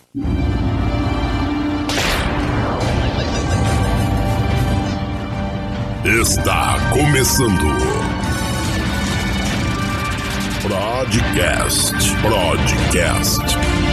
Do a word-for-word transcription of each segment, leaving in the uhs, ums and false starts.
Está começando Podcast, Podcast.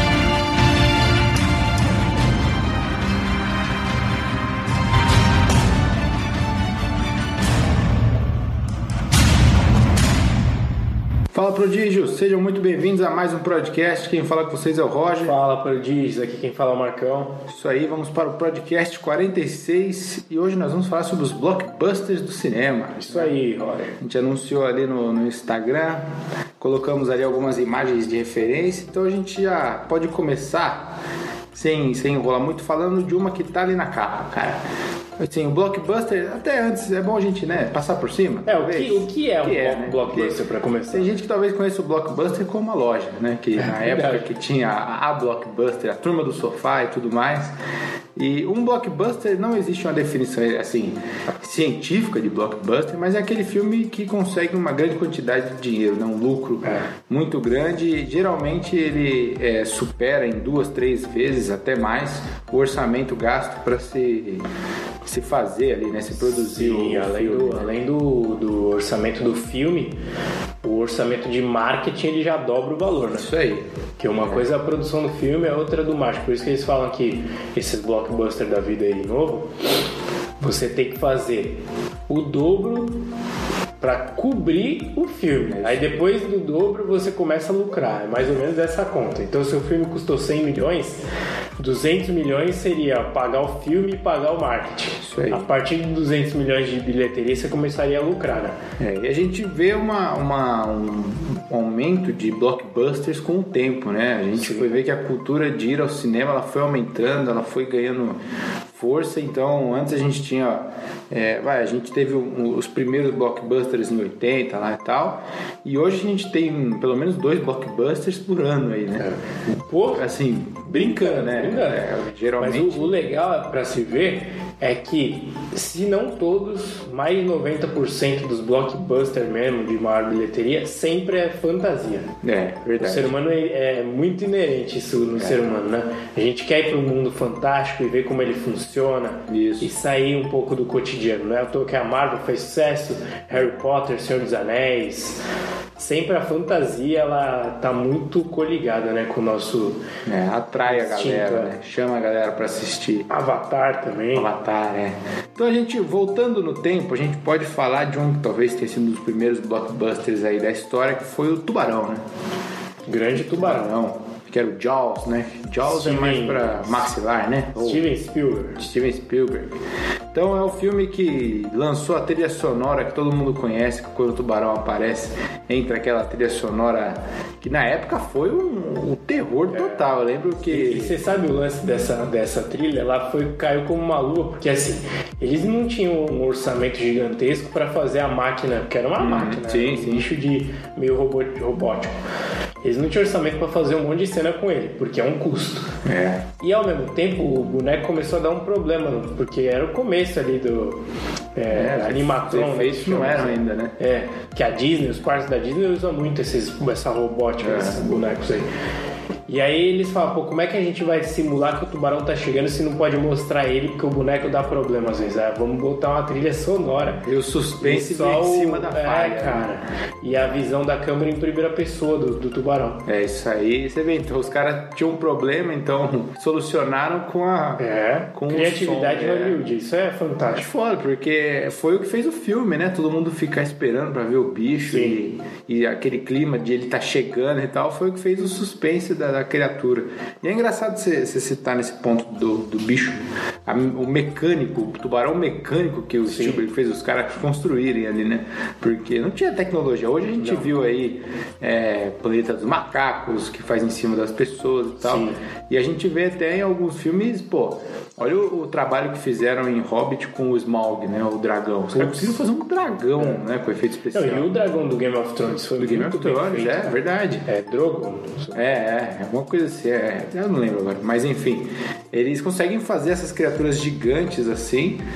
Fala, prodígios, sejam muito bem-vindos a mais um podcast. Quem fala com vocês é o Roger. Fala, prodígios, aqui quem fala é o Marcão. Isso aí, vamos para o podcast quarenta e seis e hoje nós vamos falar sobre os blockbusters do cinema. Isso aí, Roger. A gente anunciou ali no, no Instagram, colocamos ali algumas imagens de referência, então a gente já pode começar sem, sem enrolar muito falando de uma que tá ali na capa, cara. Assim, o blockbuster, até antes, é bom a gente, né, passar por cima. É, o que, o que é um que é, né? blockbuster, para começar? Tem gente que talvez conheça o blockbuster como uma loja, né, que na é época que tinha a, a blockbuster, a turma do sofá e tudo mais. E um blockbuster, não existe uma definição, assim, científica de blockbuster, mas é aquele filme que consegue uma grande quantidade de dinheiro, né, um lucro é. muito grande. Geralmente ele é, supera em duas, três vezes, até mais, o orçamento gasto para se... se fazer ali, né? Se produzir. Sim, o além, filme, do, né? além do, do orçamento do filme, o orçamento de marketing ele já dobra o valor, né? Isso aí. Que uma é. coisa é a produção do filme, a outra é do marketing. Por isso que eles falam que esses blockbusters da vida aí novo, você tem que fazer o dobro para cobrir o filme. Aí depois do dobro você começa a lucrar. É mais ou menos essa conta. Então se o filme custou cem milhões, duzentos milhões seria pagar o filme e pagar o marketing. Isso aí. A partir de duzentos milhões de bilheteria você começaria a lucrar, né? É, e a gente vê uma, uma, um aumento de blockbusters com o tempo, né? A gente Sim. foi ver que a cultura de ir ao cinema ela foi aumentando, ela foi ganhando força. Então antes a gente tinha é, vai, a gente teve um, os primeiros blockbusters em oitenta lá e tal, e hoje a gente tem pelo menos dois blockbusters por ano aí, né? É. Pô, assim, brincando, né? Brincando. É, geralmente... Mas o, o legal para se ver é que, se não todos, mais de noventa por cento dos blockbusters mesmo, de maior bilheteria, sempre é fantasia. É, verdade. O ser humano é, é muito inerente isso no é. ser humano, né? A gente quer ir para um mundo fantástico e ver como ele funciona. Isso. E sair um pouco do cotidiano, né? Eu tô que a Marvel fez sucesso, Harry Potter, Senhor dos Anéis... Sempre a fantasia, ela tá muito coligada, né, com o nosso... É, atrai instinto, a galera, é. né? Chama a galera pra assistir. Avatar também. Avatar, é. Então a gente, voltando no tempo, a gente pode falar de um que talvez tenha sido um dos primeiros blockbusters aí da história, que foi o Tubarão, né? Grande Tubarão. Tubarão. Que era o Jaws, né? Jaws Steven, é mais pra maxilar, né? Steven Spielberg. Steven Spielberg. Então é o filme que lançou a trilha sonora que todo mundo conhece, que quando o tubarão aparece, entra aquela trilha sonora que na época foi um, um terror total. É. Eu lembro que... E, e você sabe o lance dessa, dessa trilha? Ela foi, caiu como uma luva, porque assim, eles não tinham um orçamento gigantesco para fazer a máquina, porque era uma hum, máquina, sim, um sim. bicho de meio robô, robótico. Eles não tinham orçamento para fazer um monte de cena com ele, porque é um custo. É. E ao mesmo tempo o boneco começou a dar um problema, porque era o começo ali do é, é, animatrônico. Os efeitos não eram ainda, né? É, que a Disney, os parques da Disney usam muito esses, essa robótica, é. esses bonecos aí. E aí eles falam, pô, como é que a gente vai simular que o tubarão tá chegando se não pode mostrar ele, porque o boneco dá problema às vezes. Ah, vamos botar uma trilha sonora. E o suspense e só em cima da é, falha. cara. E a visão da câmera em primeira pessoa do, do tubarão. É isso aí. Você vê, então, os caras tinham um problema, então solucionaram com a... É, com criatividade o som, Hollywood. É. Isso é fantástico. É foda, porque foi o que fez o filme, né? Todo mundo ficar esperando pra ver o bicho e, e aquele clima de ele tá chegando e tal, foi o que fez o suspense da da criatura. E é engraçado você citar nesse ponto do, do bicho, a, o mecânico, o tubarão mecânico que o Spielberg fez os caras construírem ali, né? Porque não tinha tecnologia. Hoje a gente não. viu aí é, Planeta dos Macacos, que faz em cima das pessoas e tal. Sim. E a gente vê até em alguns filmes, pô, olha o, o trabalho que fizeram em Hobbit com o Smaug, né? O dragão. Os caras conseguiram fazer um dragão, é. né? Com efeito especial. Não, e o dragão do Game of Thrones foi do Game of Thrones, é, é verdade. É Drogon. É, é, alguma coisa assim, é, eu não lembro agora, mas enfim, eles conseguem fazer essas criaturas gigantes assim,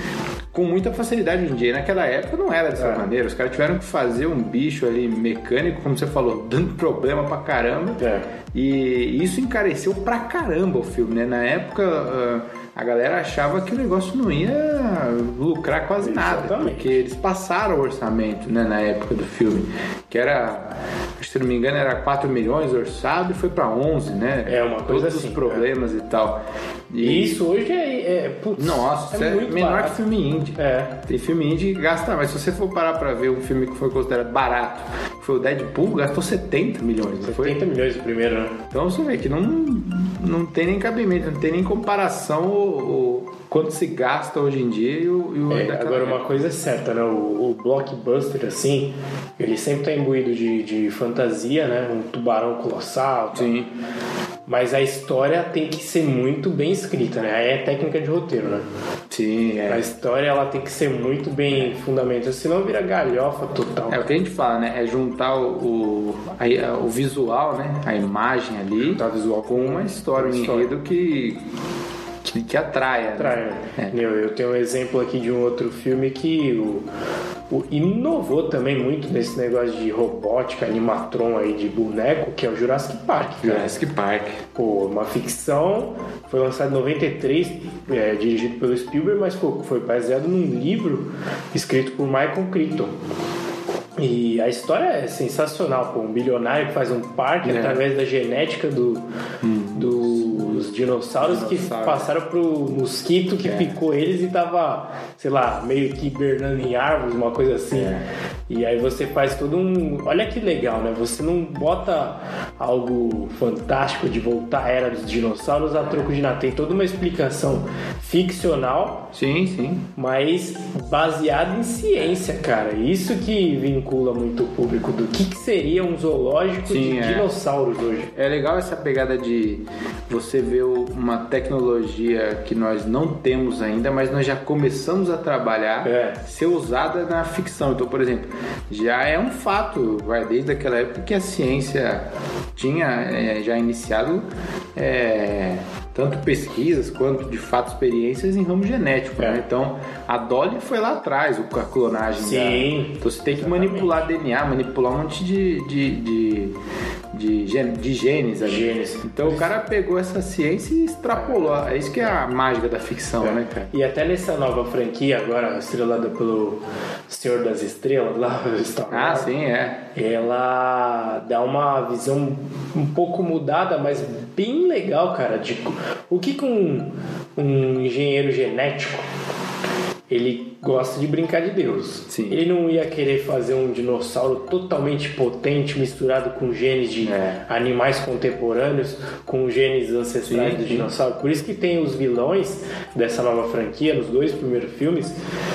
com muita facilidade hoje em dia. Naquela época não era dessa É. maneira. Os caras tiveram que fazer um bicho ali mecânico, como você falou, dando problema pra caramba. É. E isso encareceu pra caramba o filme, né? Na época, uh, a galera achava que o negócio não ia lucrar quase nada. Exatamente. Porque eles passaram o orçamento, né, na época do filme. Que era, se não me engano, era quatro milhões orçado e foi pra onze, né? É, uma coisa Todos assim, os problemas e tal. E isso hoje é, é putz, Nossa, é isso é muito menor barato. que filme indie. É. Tem filme indie que gasta, mas se você for parar pra ver um filme que foi considerado barato, que foi o Deadpool, gastou setenta milhões, não foi? setenta milhões o primeiro, né? Então você vê que não, não tem nem cabimento, não tem nem comparação o, o quanto se gasta hoje em dia e o, e o É, daquela agora uma época. coisa é certa, né? O, o blockbuster, assim, ele sempre tá imbuído de, de fantasia, né? Um tubarão colossal. Tal. Sim. Mas a história tem que ser muito bem escrita, né? Aí é técnica de roteiro, né? Sim, A é. história ela tem que ser muito bem fundamentada, senão vira galhofa total. É o que a gente fala, né? É juntar o, o, a- o visual, né? A imagem ali Juntar visual com uma história, um com história. enredo que, que, que atraia. Atrai, né? né? É. Eu, eu tenho um exemplo aqui de um outro filme que o, o inovou também muito nesse negócio de robótica, animatron aí de boneco, que é o Jurassic Park. cara. Jurassic Park. Pô, uma ficção, foi lançado em noventa e três, é, dirigido pelo Spielberg, mas pô, foi baseado num livro escrito por Michael Crichton. E a história é sensacional, pô, um bilionário que faz um parque É. através da genética do, dos dinossauros que Dinossauro. passaram pro mosquito que É. picou eles e tava, sei lá, meio que hibernando em árvores, uma coisa assim. É. E aí você faz todo um... Olha que legal, né? Você não bota algo fantástico de voltar à era dos dinossauros a troco de nada. Tem toda uma explicação ficcional, Sim, sim. mas baseada em ciência, cara. Isso que vincula muito o público do que, que seria um zoológico Sim, de é. dinossauros hoje. É legal essa pegada de você ver o- uma tecnologia que nós não temos ainda, mas nós já começamos a trabalhar, É. ser usada na ficção. Então, por exemplo, já é um fato, vai desde aquela época que a ciência tinha é, já iniciado é, tanto pesquisas quanto de fato experiências em ramo genético. É. Né? Então, a Dolly foi lá atrás, o- a clonagem. Sim, da... Então você tem que exatamente. manipular D N A, manipular um monte de, de, de, de, gen- de genes ali. Genes. Então o cara pegou essa ciência e extrapolou. É isso que é a mágica da ficção, né, cara? E até nessa nova franquia, agora estrelada pelo Senhor das Estrelas, lá Star Ah, Wars, sim, é. ela dá uma visão um pouco mudada, mas bem legal, cara, de o que que um, um engenheiro genético ele gosta de brincar de Deus. Sim. Ele não ia querer fazer um dinossauro totalmente potente misturado com genes de É. animais contemporâneos, com genes ancestrais Sim, do sim. dinossauro. Por isso que tem os vilões dessa nova franquia, nos dois primeiros filmes,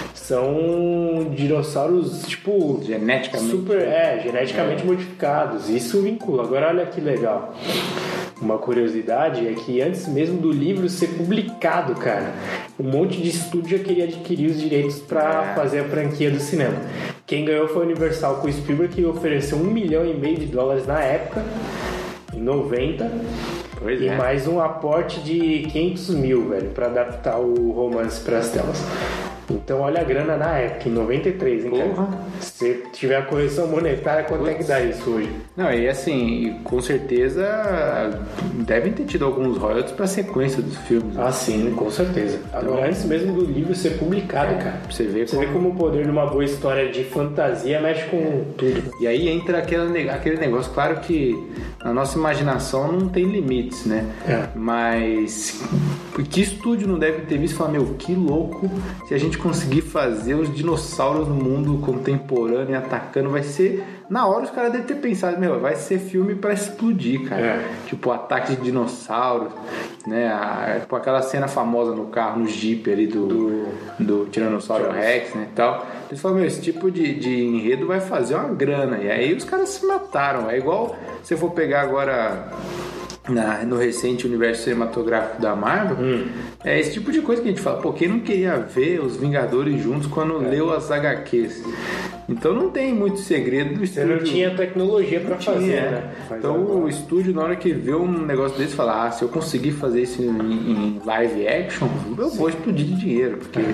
são dinossauros tipo Geneticamente. super, é, geneticamente modificados. Isso vincula. Agora olha que legal. Uma curiosidade é que antes mesmo do livro ser publicado, cara, um monte de estúdio já queria adquirir os direitos para É. fazer a franquia do cinema. Quem ganhou foi a Universal com o Spielberg, que ofereceu um milhão e meio de dólares na época, em noventa, Pois e é. mais um aporte de quinhentos mil, velho, para adaptar o romance para as telas. Então olha a grana na época, em noventa e três, hein, cara? Porra. Se tiver a correção monetária, quanto é que dá isso hoje? Não, e assim, com certeza devem ter tido alguns royalties pra sequência dos filmes. Ah, sim, com certeza. Agora, antes mesmo do livro ser publicado, cara. Pra você ver Você como... vê como o poder de uma boa história de fantasia mexe com tudo. E aí entra aquele, ne- aquele negócio, claro que a nossa imaginação não tem limites, né? É. Mas que estúdio não deve ter visto e falar, meu, que louco se a gente conseguir fazer os dinossauros no mundo contemporâneo e atacando, vai ser... Na hora os caras devem ter pensado, meu, vai ser filme pra explodir, cara. É. Tipo, ataque de dinossauros, né? A- tipo, aquela cena famosa no carro, no Jeep ali do, do, do Tiranossauro Rex, né? E tal. Eles falaram, meu, esse tipo de, de enredo vai fazer uma grana. E aí os caras se mataram. É igual se for pegar agora... Na, no recente universo cinematográfico da Marvel, Hum. é esse tipo de coisa que a gente fala, pô, quem não queria ver os Vingadores juntos quando É. leu as agá quês? Então não tem muito segredo do Você estúdio. não tinha tecnologia pra Tinha, fazer, é. né? Mas Então agora- o estúdio, na hora que vê um negócio desse, fala, ah, se eu conseguir fazer isso em, em live action, eu vou explodir de dinheiro, porque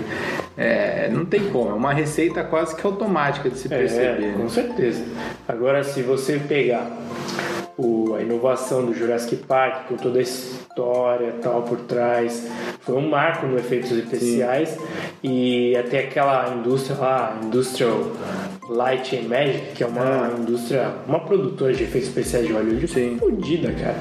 é, não tem como, é uma receita quase que automática de se perceber. É, com né? certeza. Agora, se você pegar o, a inovação do Jurassic Park, com toda a história e tal por trás, foi um marco no efeitos especiais. Sim. E até aquela indústria lá, Industrial Light and Magic, que é uma ah. indústria, uma produtora de efeitos especiais de Hollywood, Sim. fodida, cara.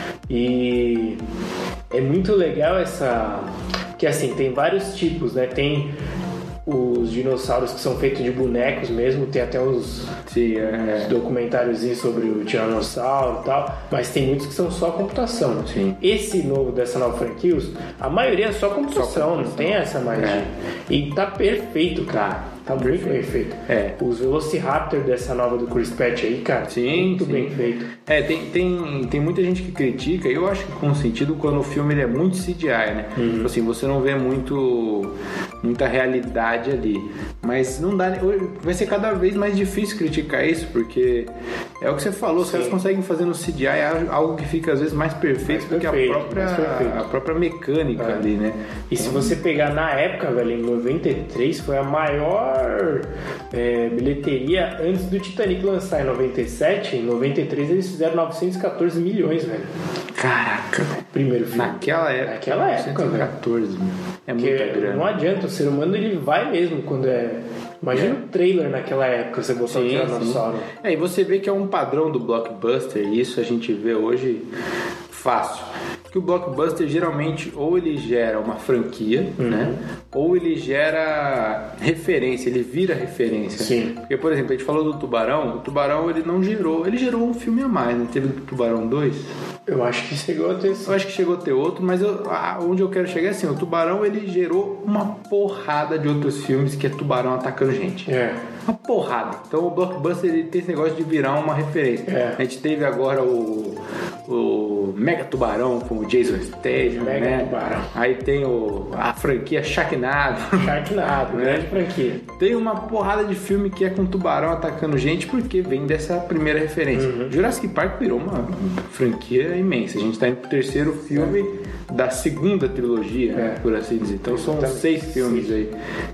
E é muito legal essa... que assim, tem vários tipos, né? Tem os dinossauros que são feitos de bonecos mesmo, tem até os, Sim, é. os documentáriozinhos sobre o tiranossauro e tal, mas tem muitos que são só computação. Sim. Esse novo, dessa nova franquia, a maioria é só computação, só computação. Não tem essa magia. É. E tá perfeito, cara. Tá muito perfeito. Bem feito. É. Os Velociraptor dessa nova do Chris Pratt aí, cara, sim, muito sim. bem feito. É, tem, tem, tem muita gente que critica, e eu acho que com sentido quando o filme ele é muito C G I, né? Uhum. Tipo assim, você não vê muito, muita realidade ali. Mas não dá. Vai ser cada vez mais difícil criticar isso, porque é o que você falou, os caras conseguem fazer no C G I algo que fica às vezes mais perfeito mais do perfeito, que a própria, a própria mecânica é. ali, né? E se você pegar na época, velho, em noventa e três foi a maior é, bilheteria antes do Titanic lançar em noventa e sete. Em noventa e três eles fizeram novecentos e quatorze milhões, velho. Caraca, velho. Primeiro filme. Naquela época. Naquela época, novecentos e quatorze, velho. É muito grande. Não adianta, o ser humano ele vai mesmo quando é. Imagina é. o trailer naquela época, você botar o tiranossauro. É, e você vê que é um padrão do blockbuster, e isso a gente vê hoje fácil. Que o blockbuster geralmente ou ele gera uma franquia, uhum. né? Ou ele gera referência, ele vira referência. Sim. Porque, por exemplo, a gente falou do Tubarão, o Tubarão ele não gerou, ele gerou um filme a mais, não teve o Tubarão dois? Eu acho que chegou a ter. Eu acho que chegou a ter outro, mas eu, ah, onde eu quero chegar é assim, o Tubarão ele gerou uma porrada de outros filmes que é Tubarão atacando gente. É. Uma porrada. Então o blockbuster ele tem esse negócio de virar uma referência. É. A gente teve agora o, o Mega Tubarão com o Jason Statham, Mega né? Tubarão. Aí tem o, a franquia Sharknado. Sharknado, né? Grande franquia. Tem uma porrada de filme que é com tubarão atacando gente porque vem dessa primeira referência. Uhum. Jurassic Park virou uma franquia imensa. A gente tá indo pro terceiro filme é. da segunda trilogia, é. por assim dizer. Então são Exatamente. seis filmes Sim. aí.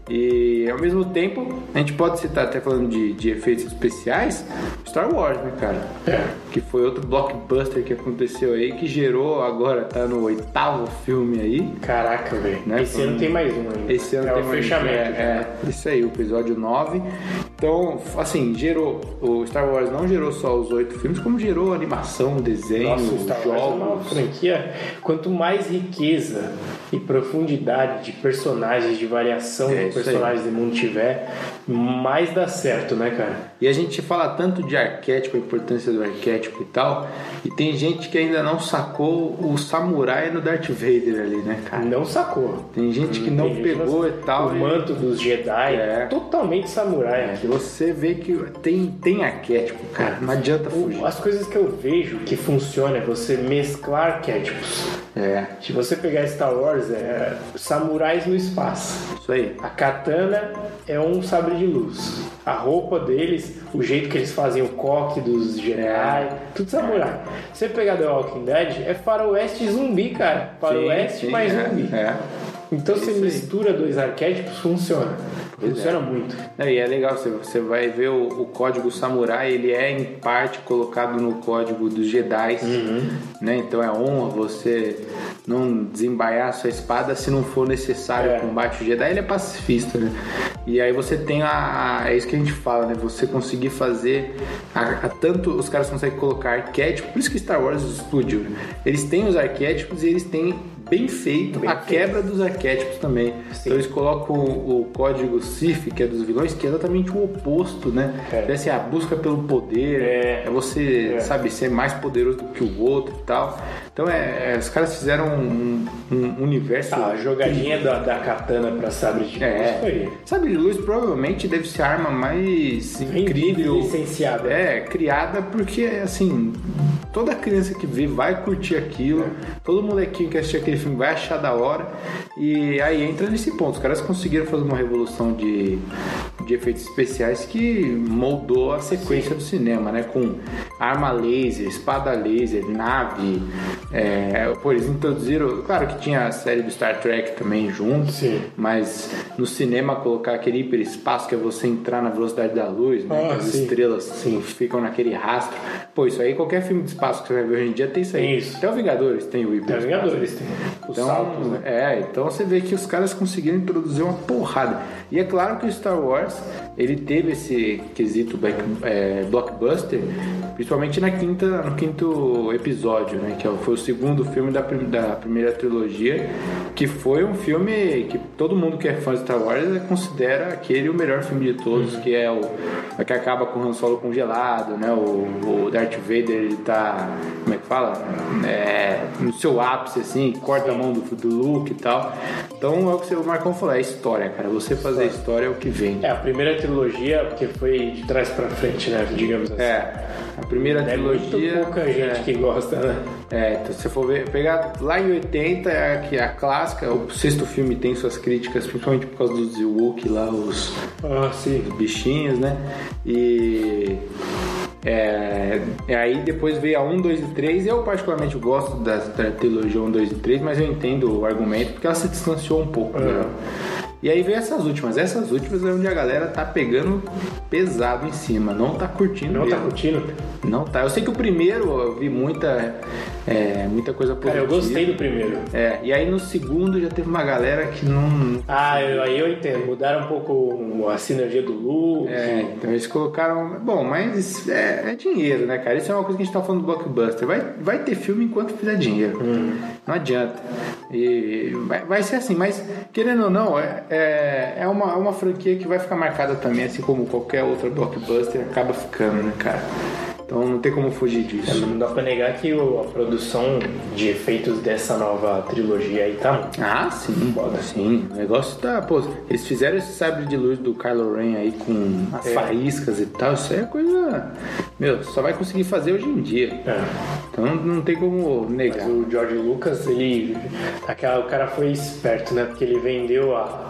E ao mesmo tempo, a gente pode citar, até falando de, de efeitos especiais, Star Wars, né, cara? É. Que foi outro blockbuster que aconteceu aí, que gerou agora, tá no oitavo filme aí. Caraca, velho. Né? Esse ano tem mais um ainda. Esse ano é tem o mais fechamento. É, é, isso aí, o episódio nove. Então, assim, gerou. O Star Wars não gerou só os oito filmes, como gerou animação, desenho, Nossa, o Star jogos. Wars é uma franquia. Quanto mais riqueza e profundidade de personagens, de variação é, de personagens do mundo tiver, mais dá certo, né, cara? E a gente fala tanto de arquétipo, a importância do arquétipo e tal, e tem gente que ainda não sacou o samurai no Darth Vader ali, né, cara? Não sacou. Tem gente que não tem pegou gente, e tal. O e... manto dos Jedi é totalmente samurai. É, que você vê que tem, tem arquétipo, cara. Não adianta fugir. As coisas que eu vejo que funcionam é você mesclar arquétipos. É. Se você pegar Star Wars, é samurais no espaço. Isso aí. A katana é um sabre de luz. A roupa deles, o jeito que eles fazem o coque dos Jedi, é. tudo samurai. Se você pegar The Walking Dead, é faroeste e zumbi, cara. Faroeste mais é, zumbi. É. Então Isso você aí. mistura dois arquétipos, funciona. Pois funciona é. muito. É, e é legal, você, você vai ver o, o código samurai, ele é em parte colocado no código dos Jedi, uhum. né? Então é honra você não desembaiar a sua espada se não for necessário é. o combate. O Jedi, ele é pacifista, né? E aí você tem a, a... É isso que a gente fala, né? Você conseguir fazer... A, a, tanto os caras conseguem colocar arquétipo, por isso que Star Wars explodiu, né? Eles têm os arquétipos e eles têm bem feito bem a feito. quebra dos arquétipos também. Sim. Então eles colocam o, o código Sith, que é dos vilões, que é exatamente o oposto, né? É, é assim, a busca pelo poder, é, é você, é. sabe, ser mais poderoso do que o outro e tal. Então é, é os caras fizeram um, um universo... Ah, a jogadinha da, da katana pra sabre de luz é. foi... Sabre de luz provavelmente deve ser a arma mais incrível. Licenciada. É, criada porque, assim, toda criança que vê vai curtir aquilo, é. todo molequinho que assistir aquele filme vai achar da hora, e aí entra nesse ponto. Os caras conseguiram fazer uma revolução de, de efeitos especiais que moldou a sequência Sim. do cinema, né? Com arma laser, espada laser, nave, É, pô, eles introduziram, claro que tinha a série do Star Trek também junto, Sim. mas no cinema colocar aquele hiperespaço que é você entrar na velocidade da luz, né? Ah, as sim. estrelas sim, ficam naquele rastro. Pô, isso aí, qualquer filme de espaço que você vai ver hoje em dia tem isso aí. Tem isso. Até o Vingadores tem o Até hiperespaço. os Vingadores tem. Os Então, saltos, né? é, então você vê que os caras conseguiram introduzir uma porrada. E é claro que o Star Wars, ele teve esse quesito back, é, blockbuster, principalmente na quinta, no quinto episódio, né? Que foi o segundo filme da, prim, da primeira trilogia, que foi um filme que todo mundo que é fã de Star Wars considera aquele o melhor filme de todos, uhum. que é o que acaba com o Han Solo congelado, né? O, o Darth Vader, ele tá, como é que fala? É, no seu ápice, assim, corta a mão do, do Luke e tal. Então é o que o Marcão falou, é história, cara. Você fazer história é o que vem. É, a primeira trilogia, porque foi de trás pra frente, né? Digamos assim. É, a primeira é trilogia... É pouca gente é, que gosta, né? É, então se você for ver, pegar lá em oitenta, é a, que é a clássica, o sexto filme tem suas críticas, principalmente por causa dos Ewok lá, os, ah, sim. os bichinhos, né? E... É, e aí depois veio a um, dois e três. Eu particularmente gosto da, da trilogia um, dois e três, mas eu entendo o argumento porque ela se distanciou um pouco, né? E aí veio essas últimas. Essas últimas é onde a galera tá pegando pesado em cima. Não tá curtindo Não mesmo. tá curtindo? Não tá. Eu sei que o primeiro eu vi muita, é, muita coisa positiva. Cara, eu gostei do primeiro. É, e aí no segundo já teve uma galera que não... Ah, eu, aí eu entendo. Mudaram um pouco a sinergia do Luke. É, então eles colocaram... Bom, mas é, é dinheiro, né, cara? Isso é uma coisa que a gente tá falando do blockbuster. Vai, vai ter filme enquanto fizer dinheiro. Hum. Não adianta. E vai, vai ser assim, mas querendo ou não, é, é, é uma, uma franquia que vai ficar marcada também, assim como qualquer outra blockbuster acaba ficando, né, cara? Então não tem como fugir disso. É, não dá pra negar que o, a produção de efeitos dessa nova trilogia aí tá muito. Ah, sim, foda, sim. O negócio tá. Pô, eles fizeram esse sabre de luz do Kylo Ren aí com as é. faíscas e tal. Isso aí é coisa. Meu, só vai conseguir fazer hoje em dia. É. Então não tem como negar. Mas o George Lucas, ele. Aquela, o cara foi esperto, né? Porque ele vendeu a.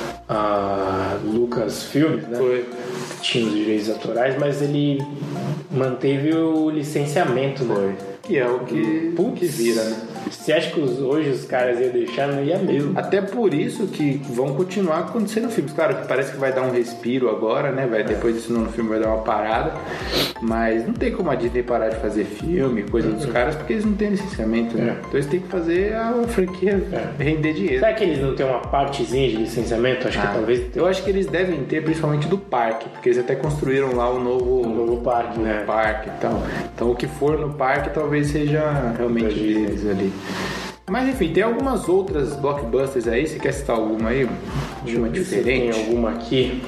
a Lucas Filmes, né? Foi. Tinha os direitos autorais, mas ele manteve o licenciamento, né? Que é o que, Putz, que vira, né? Você acha que os, hoje os caras iam deixar? Não ia mesmo. Até por isso que vão continuar acontecendo filmes. Claro que parece que vai dar um respiro agora, né? Vai, depois disso no filme vai dar uma parada. Mas não tem como a Disney parar de fazer filme, coisa dos caras, porque eles não têm licenciamento, né? Então eles têm que fazer a franquia é. render dinheiro. Será que eles não têm uma partezinha de licenciamento? Acho ah, que talvez... Eu acho que eles devem ter, principalmente do parque, porque eles até construíram lá o novo, o novo parque, né? parque e tal. Então o que for no parque talvez seja realmente deles ali. Mas enfim, tem algumas outras blockbusters aí. Você quer citar alguma aí? Uma diferente? Tem alguma aqui?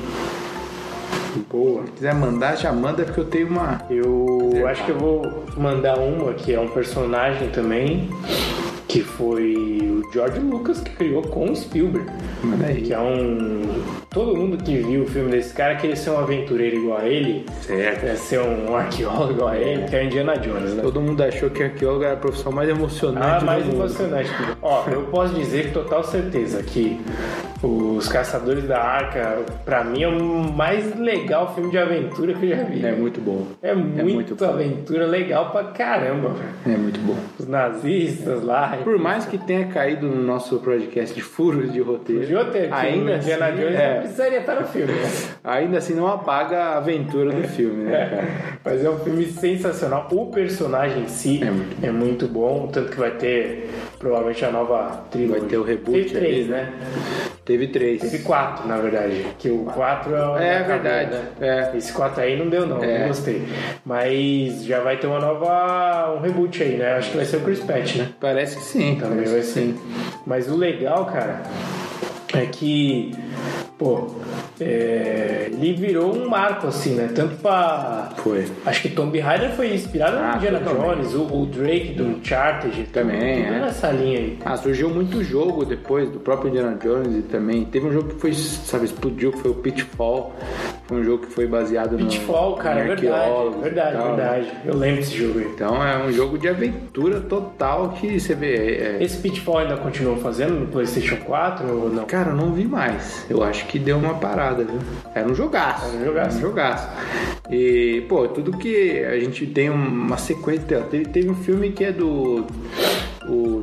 Boa. Se quiser mandar, já manda, porque eu tenho uma... Eu acho que eu vou mandar uma que é um personagem também, que foi o George Lucas que criou com o Spielberg. Que é um... Todo mundo que viu o filme desse cara queria ser um aventureiro igual a ele. Certo. Quer ser um arqueólogo igual a ele, que é Indiana Jones, né? Todo mundo achou que arqueólogo era a profissão mais emocionante. Ah, mais emocionante. Ó, eu posso dizer com total certeza que Os Caçadores da Arca, pra mim, é o mais legal filme de aventura que eu já vi. É muito bom. É, é muito, muito aventura bom. Legal pra caramba, velho. É muito bom. Os nazistas lá. Por mais que tenha caído no nosso podcast de furos de roteiro. De roteiro, ainda assim, Indiana Jones é, não precisaria estar no filme, né? Ainda assim não apaga a aventura do filme, né, cara? É, mas é um filme sensacional. O personagem em si é muito, é muito bom, tanto que vai ter provavelmente a nova trilogia. Vai ter o reboot. Teve três, ali, né? Teve três. Teve quatro, na verdade. Que o quatro é o. É verdade. Né? É. Esse quatro aí não deu, não. É. Não gostei. Mas já vai ter uma nova. Um reboot aí, né? Acho que vai ser o Chris Pratt, né? Parece que sim. Também vai ser. Mas o legal, cara, é que. Pô, é, ele virou um marco, assim, né? Tanto pra... Foi. Acho que Tomb Raider foi inspirado ah, no Indiana Jones, o, o Drake do Uncharted. Também, tudo é. nessa linha aí. Ah, surgiu muito jogo depois do próprio Indiana Jones e também... Teve um jogo que foi, sabe, explodiu, que foi o Pitfall. Foi um jogo que foi baseado no... Pitfall, cara, é verdade, verdade, tal, verdade. Né? Eu lembro desse jogo aí. Então é um jogo de aventura total que você vê... É... Esse Pitfall ainda continuam fazendo no PlayStation quatro ou não? Cara, eu não vi mais. Eu acho que deu uma parada, viu? Era um jogaço. Era um jogaço. Era um jogaço. E, pô, tudo que a gente tem uma sequência... Teve, teve um filme que é do...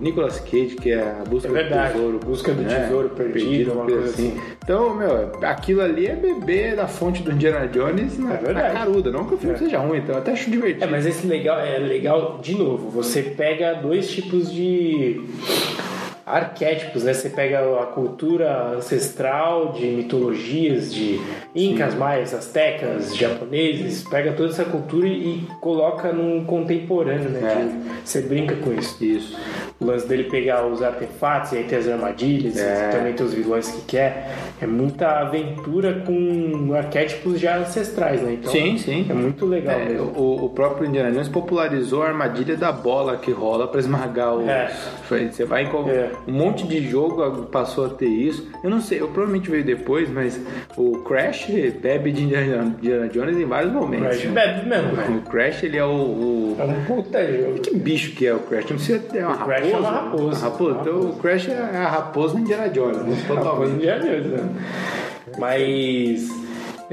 Nicolas Cage, que é a busca É verdade, do tesouro. Busca do né? Tesouro Perdido, uma coisa assim. Então, meu, aquilo ali é beber da fonte do Indiana Jones na, É na caruda. Não que o filme É. seja ruim, então eu até acho divertido. É, mas esse legal é legal, de novo, você pega dois tipos de arquétipos, né? Você pega a cultura ancestral de mitologias de incas, maias, astecas, japoneses, pega toda essa cultura e coloca num contemporâneo, né? É. De- você brinca com isso. Isso. O lance dele pegar os artefatos e aí tem as armadilhas, É. e também tem os vilões que quer. É muita aventura com arquétipos já ancestrais, né? Então, Sim, sim. é muito legal É, mesmo. o, o próprio Indiana Jones popularizou a armadilha da bola que rola pra esmagar o. É. Você vai em qual- É. um monte de jogo passou a ter isso. Eu não sei, eu provavelmente veio depois, mas o Crash bebe de Indiana, Indiana Jones em vários momentos. Crash né? bebe mesmo, velho. O Crash ele é o, o- É um puta jogo. Que bicho que é o Crash? Não precisa ter uma O Crash raposa. é uma raposa. Uma raposa. Então o Crash é a raposa do Indiana Jones. Né? Totalmente. Dia mesmo, né? Mas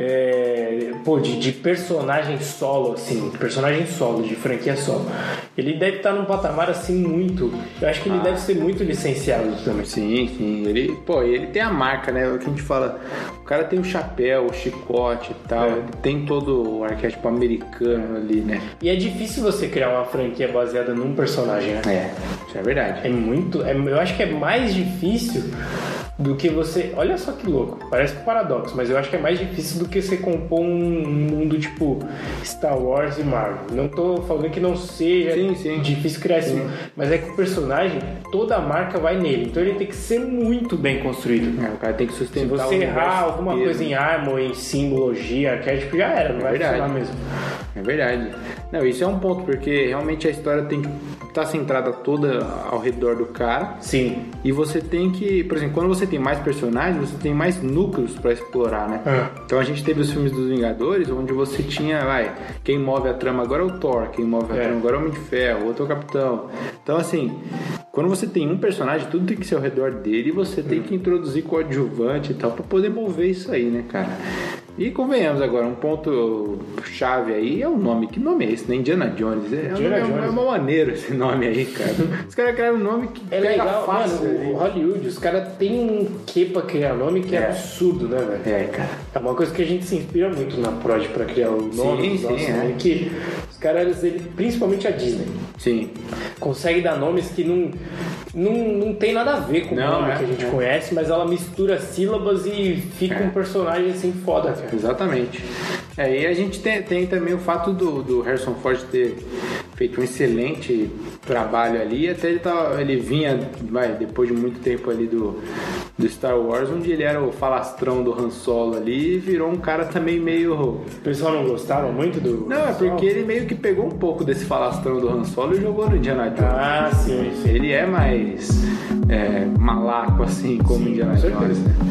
é, pô, de, de personagem solo, assim, personagem solo, de franquia solo, ele deve estar num patamar assim muito. Eu acho que ele Ah. deve ser muito licenciado também. Sim, sim. Ele, pô, ele tem a marca, né? O que a gente fala. O cara tem o chapéu, o chicote e tal. É. Ele tem todo o arquétipo americano ali, né? E é difícil você criar uma franquia baseada num personagem, né? É, isso é verdade. É muito. É, eu acho que é mais difícil do que você. Olha só que louco, parece um paradoxo, mas eu acho que é mais difícil do que você compor um mundo tipo Star Wars e Marvel. Não tô falando que não seja Sim, sim. difícil criar esse mundo, mas é que o personagem, toda a marca vai nele, então ele tem que ser muito bem construído. É, o cara tem que Se sustentar você o errar universo alguma inteiro. coisa em arma, em simbologia, arquétipo, já era, não vai verdade. funcionar mesmo. É verdade. Não, isso é um ponto, porque realmente a história tem que estar centrada toda ao redor do cara. Sim. E você tem que, por exemplo, quando você tem mais personagens, você tem mais núcleos pra explorar, né? É. Então a gente teve os filmes dos Vingadores, onde você tinha, vai, quem move a trama agora é o Thor, quem move a É. trama agora é o Homem de Ferro, outro é o Capitão. Então, assim, quando você tem um personagem, tudo tem que ser ao redor dele e você tem que introduzir coadjuvante e tal pra poder mover isso aí, né, cara? E convenhamos agora, um ponto chave aí é o nome. Que nome é esse, né? Indiana Jones. É, Indiana é, Jones. é uma maneira esse nome aí, cara. Os caras criaram um nome que É pega legal, fácil. mano, o Hollywood, os caras têm um quê pra criar nome que é, É. absurdo, né, velho? É, cara. É uma coisa que a gente se inspira muito na Prod pra criar o nome. Sim, dos sim, nossos é. nomes, que os caras, ele, principalmente a Disney, Sim. consegue dar nomes que não, não, não tem nada a ver com Não, o nome é, que a gente é. conhece, mas ela mistura sílabas e fica É. um personagem assim foda, cara. Exatamente. É, e a gente tem, tem também o fato do, do Harrison Ford ter feito um excelente trabalho ali, até ele, tá, ele vinha, vai, depois de muito tempo ali do, do Star Wars, onde ele era o falastrão do Han Solo ali e virou um cara também meio... O pessoal não gostava muito do... Não, é porque ele meio que pegou um pouco desse falastrão do Han Solo e jogou no Indiana Jones. Ah, sim, sim. Ele é mais é, malaco, assim, como Sim, Indiana com certeza. Jones, né?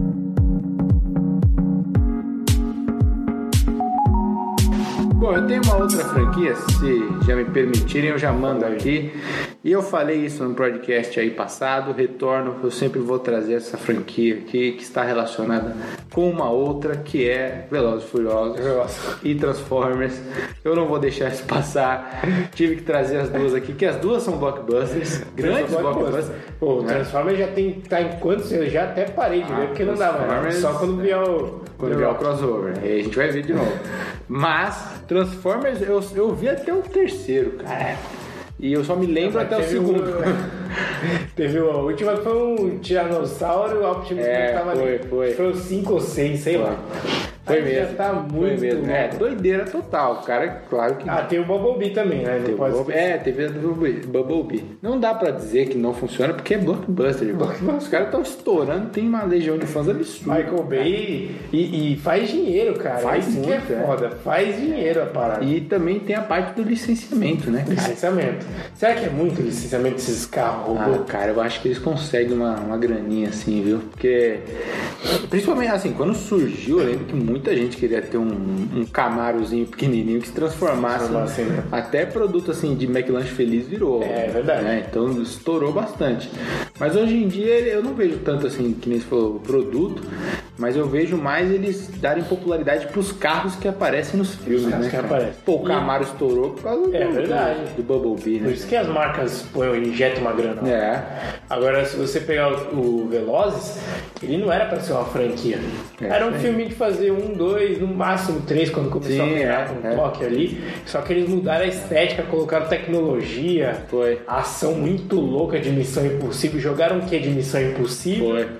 Bom, eu tenho uma outra franquia, se já me permitirem, eu já mando aqui. E eu falei isso no podcast aí passado, retorno, eu sempre vou trazer essa franquia aqui, que está relacionada com uma outra, que é Velozes e Furiosos Nossa. e Transformers. Eu não vou deixar isso passar, tive que trazer as duas aqui, que as duas são blockbusters, grandes blockbusters. Pô, o né? Transformers já tem. Tá em quantos? Eu já até parei de Ah, ver, porque não dá mais. Transformers- Só quando vier o. Quando vier o crossover, aí a gente vai ver de novo. Mas, Transformers, eu, eu vi até o terceiro, cara. E eu só me lembro até o Teve segundo. um- Teve a última que foi um Tiranossauro, o Optimus É, Prime tava foi, ali. foi. Foi o cinco ou seis, sei lá. Foi Aí mesmo. Já tá Foi muito. mesmo. É, louco. doideira total, cara. Claro que. Ah, tem o Bumblebee também, né? Não Teve pode o Bumblebee- esquecer. é, teve a do Bumblebee. Não dá pra dizer que não funciona porque é blockbuster. irmão. Os caras estão estourando, tem uma legião de fãs absurda. Michael Bay e, e faz dinheiro, cara. Faz Isso que é muito, é. foda. Faz dinheiro a parada. E também tem a parte do licenciamento, né, cara? Licenciamento. Será que é muito licenciamento desses carros Ah, robô? cara, eu acho que eles conseguem uma, uma graninha assim, viu? Porque, principalmente assim, quando surgiu, eu lembro que muita gente queria ter um, um Camarozinho pequenininho que se transformasse. Transformasse, né? Até produto assim de McLanche Feliz virou. É, é verdade. né? Então estourou bastante. Mas hoje em dia eu não vejo tanto assim, que nem você falou, produto. mas eu vejo mais eles darem popularidade pros carros que aparecem nos filmes, carros né? que cara? aparecem. Pô, o Camaro e... estourou por causa é, do, verdade. do, do Bumblebee, né? Por isso que as marcas põem, injetam uma grana. É. Agora, se você pegar o, o Velozes, ele não era pra ser uma franquia. É, era um sim. filme de fazer um, dois, no máximo três, quando começou Sim, a pegar é, com é. um toque ali. Só que eles mudaram a estética, colocaram tecnologia, Foi. ação muito louca de Missão Impossível. Jogaram o que de Missão Impossível? Foi.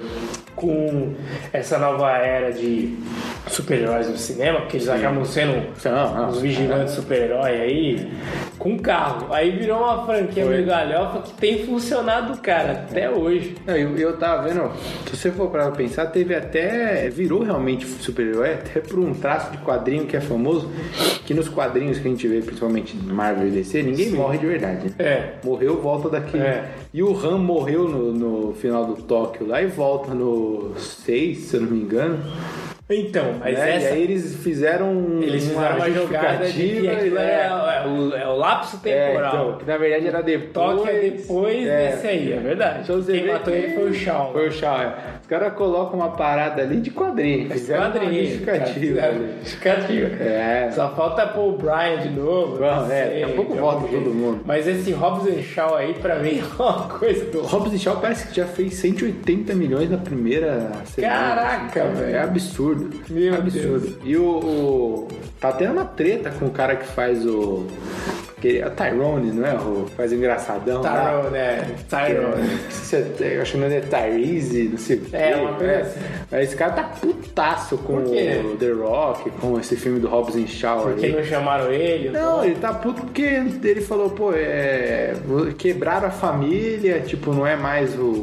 Com essa nova era de super-heróis no cinema, porque eles Sim. acabam sendo Não, não. os vigilantes super-herói aí, com carro. Aí virou uma franquia Foi. meio galhofa que tem funcionado, cara, até hoje. Não, eu, eu tava vendo, se você for pra pensar, teve até, virou realmente super-herói, até por um traço de quadrinho que é famoso, que nos quadrinhos que a gente vê, principalmente Marvel e D C, ninguém Sim. morre de verdade, né? É. Morreu, volta daqui. É. E o Han morreu no, no final do Tóquio lá e volta no seis, se eu não me engano. Então, mas né? essa... E aí eles fizeram, um- Eles fizeram uma jogada de que aquilo é, é o, é o lapso É, temporal. então, que na verdade era depois. Toque é depois é. desse aí, é verdade. Então você Quem vê matou que- ele foi o Shaw. Foi o Shaw, é. Os caras colocam uma parada ali de quadrinho. Fizeram uma Quadrinho, justificativa. cara, ali. justificativa. É. Só falta pôr o Brian de novo. Bom, não é, sei, daqui a pouco de volta algum todo jeito. mundo. Mas esse Hobbs and Shaw aí, pra mim, é uma coisa do... Hobbs e Shaw parece que já fez cento e oitenta milhões na primeira semana. Caraca, É velho. absurdo. Meu absurdo. Deus. E o, o- tá tendo uma treta com o cara que faz o... Que é o Tyrone, não é? O faz o engraçadão. lá. Tyrone, né? Tyrone. Não sei se é- Eu acho que o nome é Tyrese, não sei o quê. É, uma coisa assim. Mas esse cara tá putaço com Por quê? o The Rock, com esse filme do Hobbs and Shaw Porque aí. não chamaram ele? Não, ele tá puto porque ele falou, pô, é. Quebraram a família, tipo, não é mais o.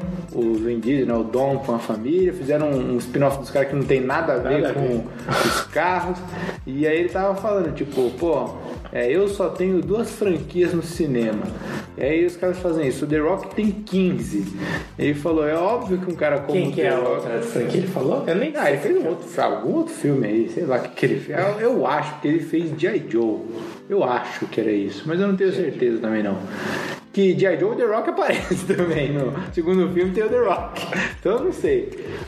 O Vin Diesel, né? O Dom com a família, fizeram um, um spin-off dos caras que não tem nada a ver Nada a com ver. os carros. E aí ele tava falando, tipo, pô, é, eu só tenho duas franquias no cinema. E aí os caras fazem isso. O The Rock tem quinze. Ele falou, é óbvio que um cara como Quem o que The é a Rock- outra franquia? Ele falou? Eu nem Ah, ele fez um outro, algum outro filme aí, sei lá o que, que ele fez. Eu, eu acho que ele fez G I. Joe. Eu acho que era isso, mas eu não tenho certeza também não. Que G I. Joe, o The Rock aparece também no segundo filme, tem o The Rock. Então eu não sei.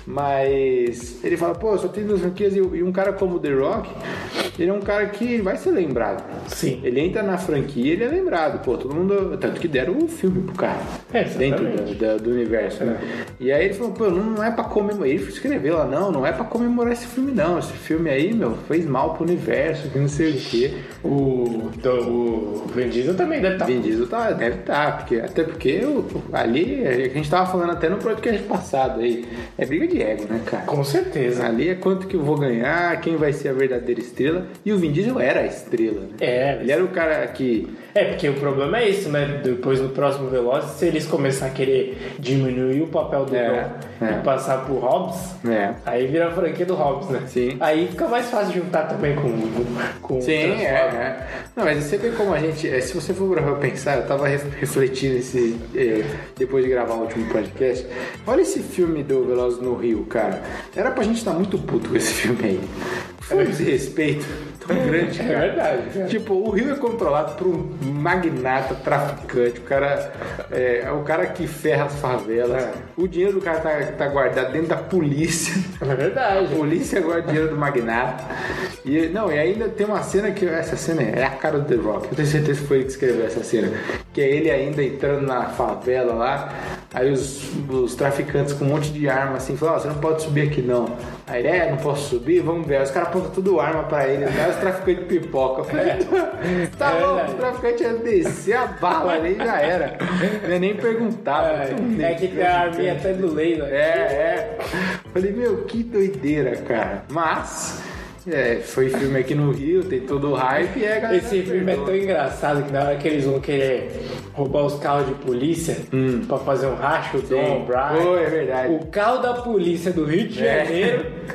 Mas ele fala, pô, só tem duas franquias e e um cara como o The Rock, ele é um cara que vai ser lembrado. Sim. Ele entra na franquia e ele é lembrado. Pô, todo mundo. Tanto que deram um filme pro cara. É, dentro exatamente. da- da- do universo, né? E aí ele falou, pô, não, não é pra comemorar. Ele escreveu lá, não, não é pra comemorar esse filme, não. Esse filme aí, meu, fez mal pro universo, que não sei o quê. O, do, o Vin Diesel também deve estar. Vin Diesel tá, deve estar, porque, até porque o- ali, a gente tava falando até no podcast passado aí, é briga de ego, né, cara? Com certeza. Ali é quanto que eu vou ganhar, quem vai ser a verdadeira estrela. E o Vin Diesel era a estrela, né? É, Ele era o cara que... É, porque o problema é isso, né? Depois no próximo Velozes, se eles começarem a querer diminuir o papel do É, Dom é. e passar pro Hobbs, É. aí vira a franquia do Hobbs, né? Sim. Aí fica mais fácil juntar também com, com Sim, o é, é. Não, mas você vê como a gente... é, Se você for pra pensar, eu tava ref- refletindo esse, é, depois de gravar o último podcast. Olha esse filme do Velozes no Rio, cara. Era pra gente estar muito puto com esse filme aí. Foi um desrespeito tão grande, É cara. verdade, cara. Tipo, o Rio é controlado por um magnata, traficante. O cara é, é o cara que ferra as favelas. É. O dinheiro do cara tá, tá guardado dentro da polícia. É verdade. A polícia guarda dinheiro do magnata. E, não, e ainda tem uma cena que... Essa cena é a cara do The Rock. Eu tenho certeza que foi ele que escreveu essa cena. Que é ele ainda entrando na favela lá. Aí os, os traficantes com um monte de arma assim falam, ó, você não pode subir aqui não. Aí ele, é, não posso subir? Vamos ver. Aí os caras apontam tudo arma pra ele. Aí os traficantes de pipoca. Eu falei, tá É louco, verdade. o traficante ia descer a bala ali e já era. Não ia nem perguntar. É, é que tem a arminha até do lei, né? É, é. Falei, meu, que doideira, cara. Mas, é, foi filme aqui no Rio, tem todo o hype e é, galera. Esse filme é tão engraçado que na hora que eles vão querer roubar os carros de polícia pra fazer um racho, o Dom, o Brian. Pô, é verdade. O carro da polícia do Rio de É. Janeiro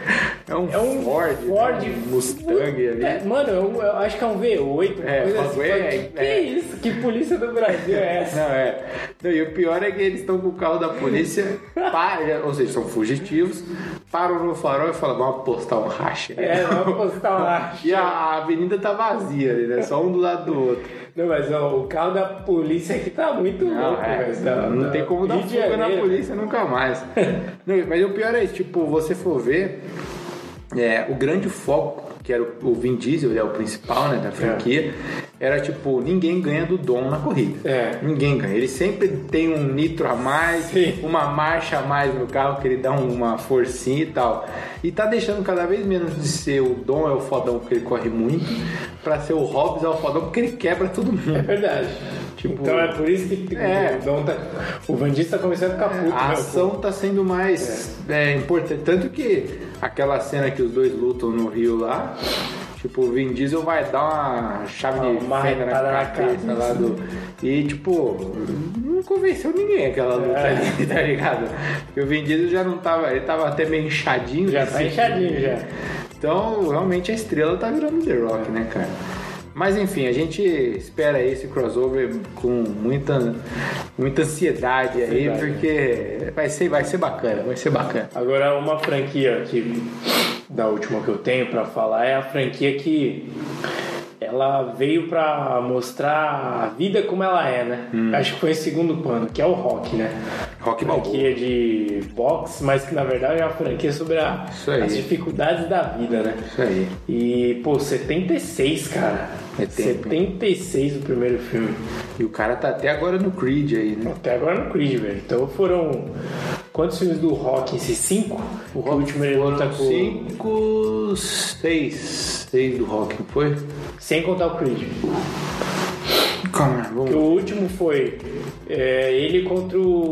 É um, é um Ford, Ford né? Um Mustang ali. É, mano, eu, eu acho que é um V oito. É, coisa assim, é, que, é, que é isso? Que polícia do Brasil é essa? Não, é. Não, e o pior é que eles estão com o carro da polícia, para, ou seja, são fugitivos, param no farol e falam, vamos postar um racha. É, vamos postar um racha. E a, a avenida tá vazia ali, né? Só um do lado do outro. Não, mas ó, o carro da polícia aqui tá muito Não, louco, é, velho. Tá, não tá, tem como dar Rio de fuga na Janeiro. polícia nunca mais. Não, mas o pior é isso, tipo, você for ver, é, o grande foco, que era o Vin Diesel, ele é o principal, né, da franquia, é. era tipo, ninguém ganha do Dom na corrida. É. Ninguém ganha. Ele sempre tem um nitro a mais, Sim. uma marcha a mais no carro, que ele dá uma forcinha e tal. E tá deixando cada vez menos de ser o Dom é o fodão porque ele corre muito, pra ser o Hobbs é o fodão porque ele quebra todo mundo. É verdade. Tipo, então é por isso que é. o, Dom tá, o Van Diesel tá começando a ficar puto. A né, ação pô? tá sendo mais é. É, importante. Tanto que aquela cena que os dois lutam no Rio lá, tipo, o Vin Diesel vai dar uma chave de Uma fenda na marretada na cabeça cabeça. lá do... E, tipo, não convenceu ninguém aquela luta É. ali, tá ligado? Porque o Vin Diesel já não tava... Ele tava até meio inchadinho. Já nesse tá inchadinho, filme. já. Então, realmente, a estrela tá virando The Rock, né, cara? Mas enfim, a gente espera esse crossover com muita, muita ansiedade aí, Ansiedade. porque vai ser, vai ser bacana, vai ser bacana. Agora, uma franquia que da última que eu tenho pra falar é a franquia que ela veio pra mostrar a vida como ela é, né? Hum. Acho que foi em segundo plano, que é o Rock, né? Rock Balboa. Franquia de boxe, mas que na verdade é uma franquia sobre a, Isso aí. as dificuldades da vida, né? Isso aí. E, pô, setenta e seis, cara. É tempo, setenta e seis o primeiro filme. E o cara tá até agora no Creed aí, né? Até agora no Creed, velho. Então foram... Quantos filmes do Rock em si? Cinco? O último ele luta Foram com... cinco, seis. Seis do Rock, não foi? Sem contar o Creed. Calma, Porque vamos... o último foi é, ele contra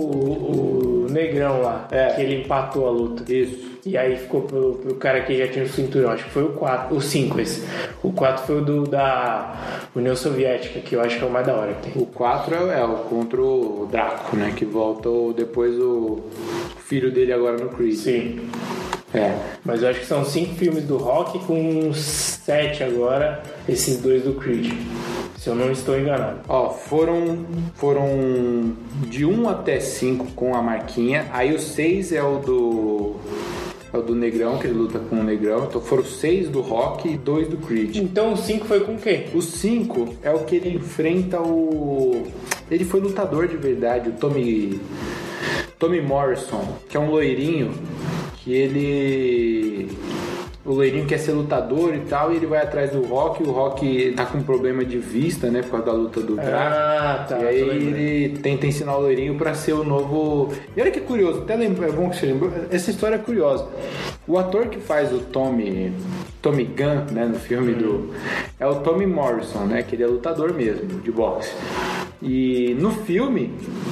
o, o Negrão lá. É. Que ele empatou a luta. Isso. E aí ficou pro, pro cara que já tinha o cinturão. Acho que foi o quatro, o cinco esse. O quatro foi o do, da União Soviética, que eu acho que é o mais da hora que tem. O quatro é, é o contra o Draco, né? Que volta o, depois o filho dele agora no Creed. Sim. É. Mas eu acho que são cinco filmes do Rock com uns sete agora, esses dois do Creed. Se eu não estou enganado. Ó, foram, foram de um até cinco com a marquinha. Aí o seis é o do... É o do Negrão, que ele luta com o Negrão. Então foram seis do Rock e dois do Creed. Então o cinco foi com quem? O cinco é o que ele enfrenta o... Ele foi lutador de verdade, o Tommy... Tommy Morrison, que é um loirinho, que ele... O loirinho quer ser lutador e tal, e ele vai atrás do Rock, e o Rock tá com problema de vista, né, por causa da luta do Draco. Ah, tá. E aí ele tenta ensinar o loirinho pra ser o novo... E olha que curioso, até lembra, é bom que você lembrou, essa história é curiosa. O ator que faz o Tommy, Tommy Gunn, né, no filme hum. do... É o Tommy Morrison, né, que ele é lutador mesmo, de boxe. E no filme...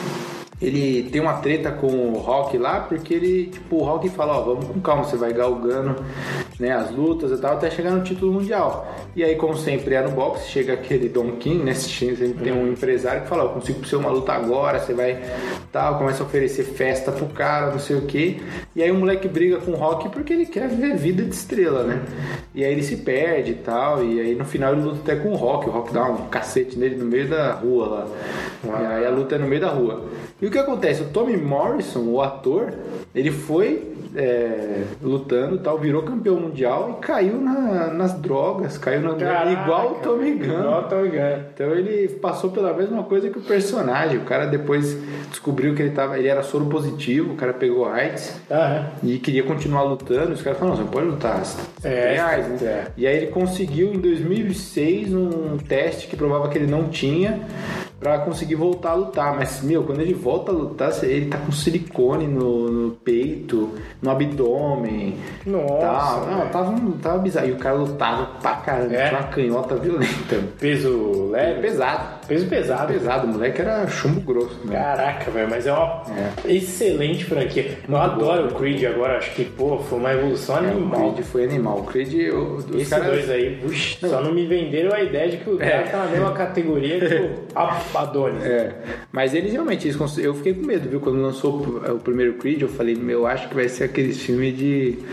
Ele tem uma treta com o Rock lá, porque ele, tipo, o Rock fala, ó, vamos com calma, você vai galgando, né, as lutas e tal, até chegar no título mundial. E aí, como sempre é no boxe, chega aquele Don King, né, sempre tem um empresário que fala, ó, consigo ser uma luta agora, você vai, tal, começa a oferecer festa pro cara, não sei o que. E aí o moleque briga com o Rock porque ele quer viver vida de estrela, né. E aí ele se perde e tal, e aí no final ele luta até com o Rock, o Rock dá um cacete nele no meio da rua lá. Ah. E aí a luta é no meio da rua. E o que acontece? O Tommy Morrison, o ator, ele foi é, lutando e tal, virou campeão mundial e caiu na, nas drogas, caiu na Caraca, igual o Tommy Gunn. Igual o Tommy Gunn. Então ele passou pela mesma coisa que o personagem. O cara depois descobriu que ele, tava, ele era soro positivo, o cara pegou AIDS ah, é. e queria continuar lutando. Os caras falaram, não, você não pode lutar, você é, tem AIDS, né? É. E aí ele conseguiu em dois mil e seis um teste que provava que ele não tinha, pra conseguir voltar a lutar. Mas, meu, quando ele volta a lutar, ele tá com silicone no, no peito, no abdômen. Nossa. Tal. Não, tava, tava bizarro. E o cara lutava pra caramba. É? Tinha uma canhota violenta. Peso leve? Pesado. Peso pesado. Pesado. O moleque era chumbo grosso. Né? Caraca, velho. Mas é uma É. excelente franquia. Eu adoro o Creed agora. Acho que, pô, foi uma evolução É, animal. o Creed foi animal. O Creed... O, os Esses caras... dois aí, uxi, só não me venderam a ideia de que o cara É. tá na mesma categoria que o Adonis. É, mas eles realmente, eles cons... eu fiquei com medo, viu? Quando lançou o primeiro Creed, eu falei, meu, acho que vai ser aquele filme de,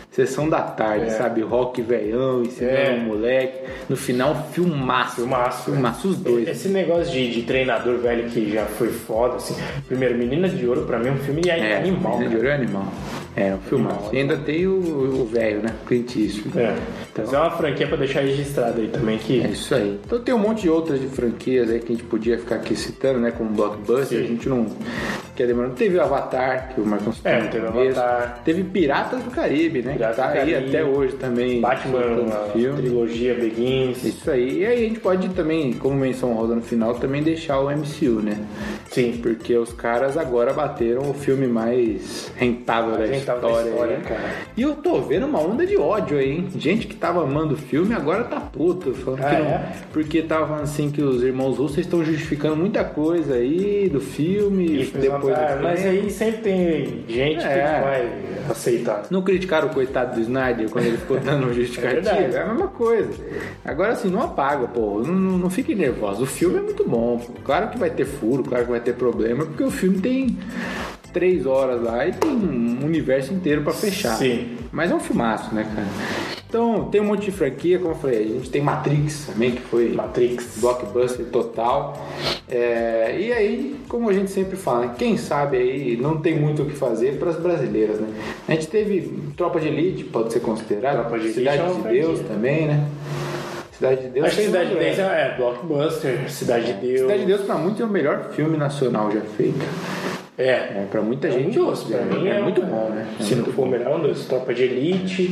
sessão da tarde, É. sabe? Rock velhão, ensinando É. um moleque. No final, filmaço. Filmaço. Filmaço os dois. Esse negócio de, de treinador velho que já foi foda, assim. Primeiro, Menina de Ouro, pra mim, é um filme É, animal. Menina de cara. Ouro é animal. É, um filmaço. Animal, E ainda tem o o velho, né? Clint Eastwood. É. Então, é uma franquia pra deixar registrado aí também que... É isso aí. Então tem um monte de outras de franquias aí que a gente podia ficar aqui citando, né? Como Blockbuster. Sim. A gente não quer demorar. Teve o Avatar, que o Marcão citou É, no teve o começo. Avatar. Teve Piratas do Caribe, né? Piratas que tá do aí Caribe. até hoje também. Batman, soltando a filme. trilogia Begins. Isso aí. E aí a gente pode também, como menção rosa no final, também deixar o M C U, né? Sim. Porque os caras agora bateram o filme mais rentável da rentável da história. história, aí. cara. E eu tô vendo uma onda de ódio aí, hein? Gente que tava amando o filme agora tá puto. Falando Ah, que não, é? Porque tava falando assim que os irmãos russos estão justificando muita coisa aí do filme. E depois do ah, filme. mas aí sempre tem gente É. que não vai aceitar. Não criticaram o coitado do Snyder quando ele ficou dando justificativa? É verdade. É a mesma coisa. Agora assim, não apaga, pô. Não, não, não fiquem nervosos. O filme é muito bom, pô. Claro que vai ter furo, claro que vai ter problema, porque o filme tem três horas lá e tem um universo inteiro pra fechar. Sim. Mas é um filmaço, né, cara? Então, tem um monte de franquia, como eu falei, a gente tem Matrix também, que foi Matrix. blockbuster total. É, e aí, como a gente sempre fala, né, quem sabe aí não tem muito o que fazer para as brasileiras, né? A gente teve Tropa de Elite, pode ser considerado, Tropa de Elite Cidade é uma de franquia. Deus também, né? Cidade de Deus. Acho que tem Cidade de uma- Deus é, é blockbuster, Cidade de Deus. Cidade de Deus pra muitos é o melhor filme nacional já feito. É. É, pra muita É gente um dos, pra mim é, é, muito um- bom, né? É Se não muito for o bom. melhor, um dos. Tropa de Elite.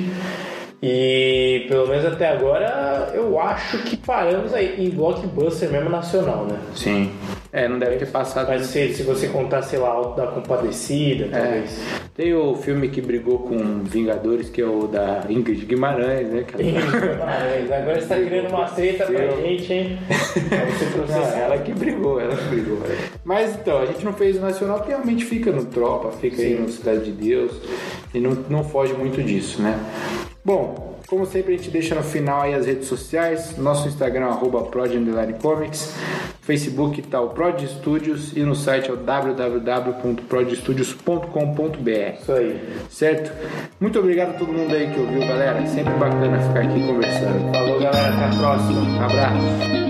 E pelo menos até agora eu acho que paramos aí em blockbuster mesmo nacional, né? Sim. É, não deve ter passado. Mas se, se você contar, sei lá, Auto da Compadecida, É. talvez. Tem o filme que brigou com Vingadores, que é o da Ingrid Guimarães, né? Que ela- Mas agora você tá criando uma treta pra gente, hein? Pra você Não, processar. ela que brigou, ela que brigou. Mas então, a gente não fez o nacional porque realmente fica no Tropa, fica aí no Cidade de Deus e não, não foge muito disso, né? Bom, como sempre a gente deixa no final aí as redes sociais, nosso Instagram arroba prod underline comics, Facebook tá o Prod Studios e no site é o w w w ponto prod studios ponto com ponto b r. Isso aí. Certo? Muito obrigado a todo mundo aí que ouviu, galera. Sempre bacana ficar aqui conversando. Falou, galera. Até a próxima. Um abraço.